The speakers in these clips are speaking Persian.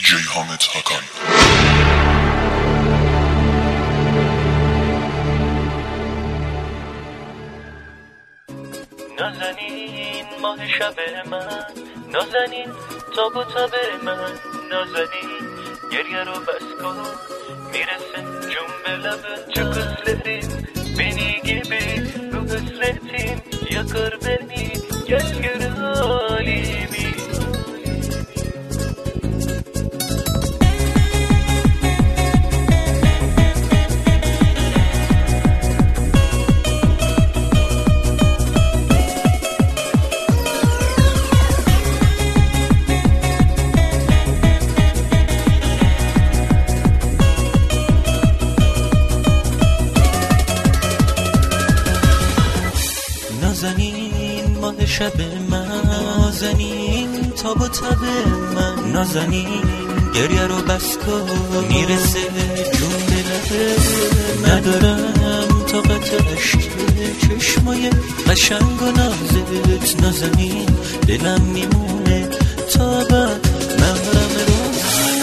حامد هاکان. نازنین ماه شب من، نازنین تاب و تاب من، نازنین گریه رو بس کن میرسه جون به لبه چه کسلریم beni gibi bu hasretim yakar beni gel gör halimi. نازنین ماه شب من، نازنین تاب و تب من، نازنین گریه رو بس کن میرسه جون به لبه. ندارم طاقت عشق چشمای قشنگ و نازت، نازنین دلم میمونه تا بعد محرم روز.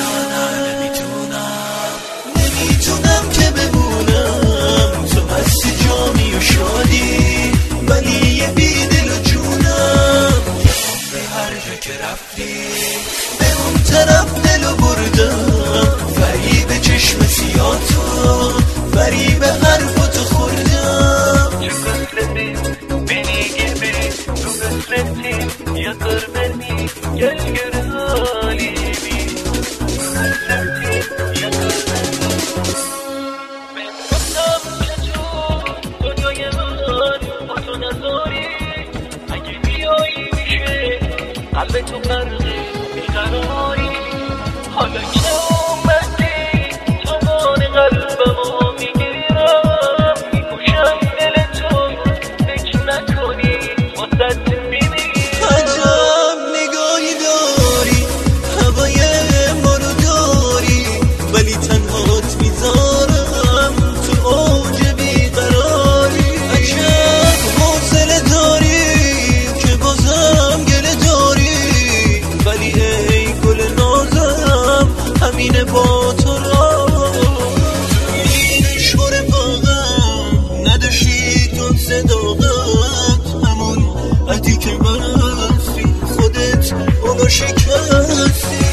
نمیتونم که بمونم تو هستی جامی و شادی، ولی یه بیدل و جونم به هر جا که رفتی به اون طرف دلو بردم. فریب چشم سیاه تو، فریب حرفاتو خوردم. چه کسلریم beni gibi bu hasretim yakar beni gel gör halimi. Hasretim yakar beni. Ben gفتم که تو دنیای من با تو نداری، اگه بیایی میشه قلب تو غرق بیقراری. حالا که اومدی توان قلبمو میگیرم، میکشم دل تو فکر نکنی واسه میمیرم. عجب نگاهی داری، هوای ما رو داری، ولی تنهات میذارم تو اوج بیقراری. عجب حوصله داری که بازم گله داری، ولی ای گل نازم همینه با تو را. این شور باغم نداشتی تو صداقت، همون عدی که برسی خودت اونو شکستی.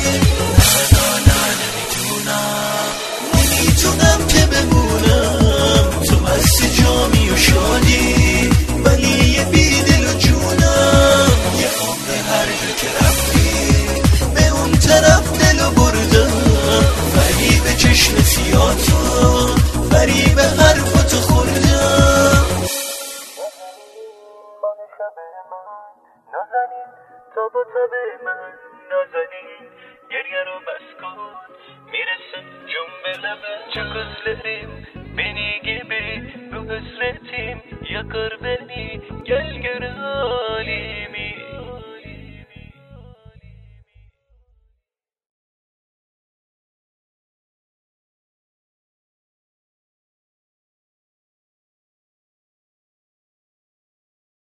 نمیتونم که بمونم تو هستی جامی و شادی، ولی یه بیدل و جونم یه عمر هر جا که رفتی به اون طرف دلو بردم. فریب چشم سیاه تو، فریب حرفاتو خوردم. نازنین تاب و تب من، نازنین گریه رو بس کن میرسه جون به لبه. چه کسلریم beni gibi bu hasretim yakar beni gel gör halimi.